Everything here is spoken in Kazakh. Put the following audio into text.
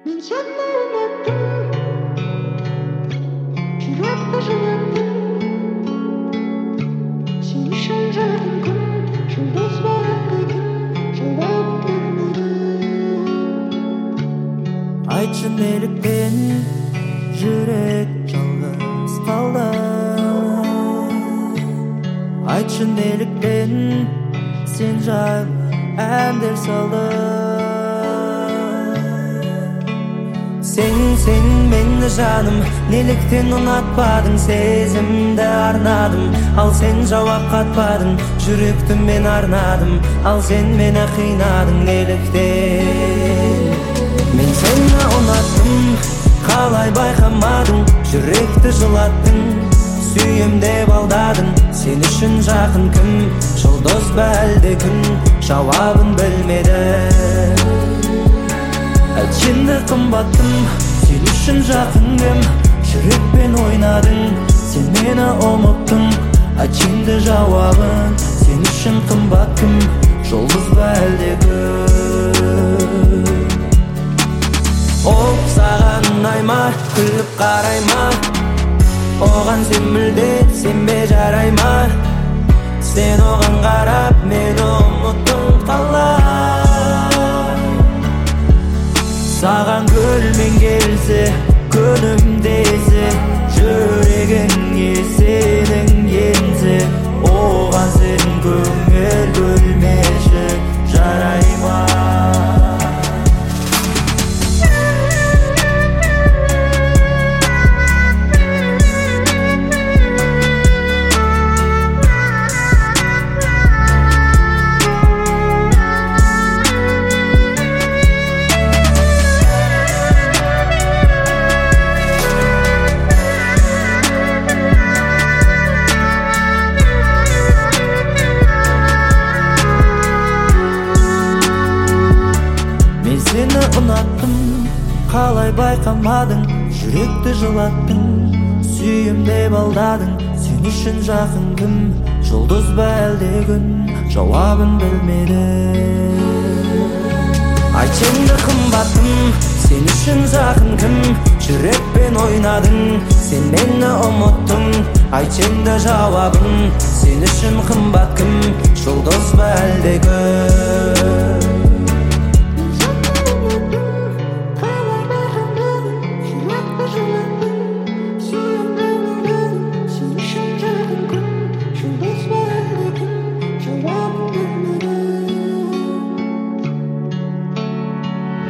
Мен сені ұнаттым, жүректі жылаттым. Сен үшін жарқын күн, жұлдыз бар күн, жауабын білмедім. Айтшы неліктен жүрек жалғыз қалды? Айтшы неліктен сен жайлы әндер салды? Сен мені жаным, неліктен ұнатпадың? Сезімді арнадым, ал сен жауап қатпадың. Жүректі мен арнадым, ал сен мені қинадың. Неліктен? Мен сені ұнаттым, қалай байқамадың? Жүректі жылаттың, сүйем деп алдадың. Сен үшін жақын кім? Жұлдыз ба әлде күн? Жауабын білмедім. Айтшынды қымбаттым, сен үшін жақын кім? Жүрекпен ойнадың, сен мені ұмыттың. Айтшынды жауабын, сен үшін қымбат кім? Жұлдыз ба әлде күн? Ол саған ұнайма, күліп қарайма? Оған сен мүлде сенбе жарайма? Сен оған қарап мені ұмыттың қалай? Саған гүлмен келсе, күнім десе, жүрегіңе сенің енсе, оған сен көңіл бөлмеші жарайма? Сені ұнаттым, қалай байқамадың? Жүректі жылаттың, сүйем деп алдадың. Сен үшін жақын кім? Жұлдыз ба әлде күн? Жауабын білмедім. Айтшынды қымбаттым, сен үшін жақын кім? Жүрекпен ойнадың, сен мені ұмыттың. Айтшынды жауабын, сен үшін қымбат кім? Жұлдыз ба әлде күн?